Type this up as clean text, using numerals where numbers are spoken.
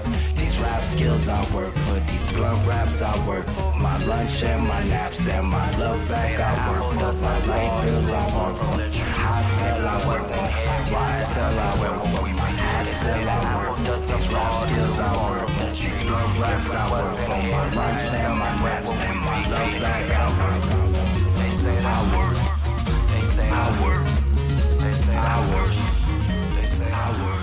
work. These rap skills I work for. These blunt raps I work for. My lunch and my naps and my love back I work for. My light bills I work for. Hospital I work for. YSL I work for. Still I work for. These rap skills I work for. These blunt raps I work for. My lunch and my naps and my love back I work for. They say I work. They say I work. They say I work. They say I work.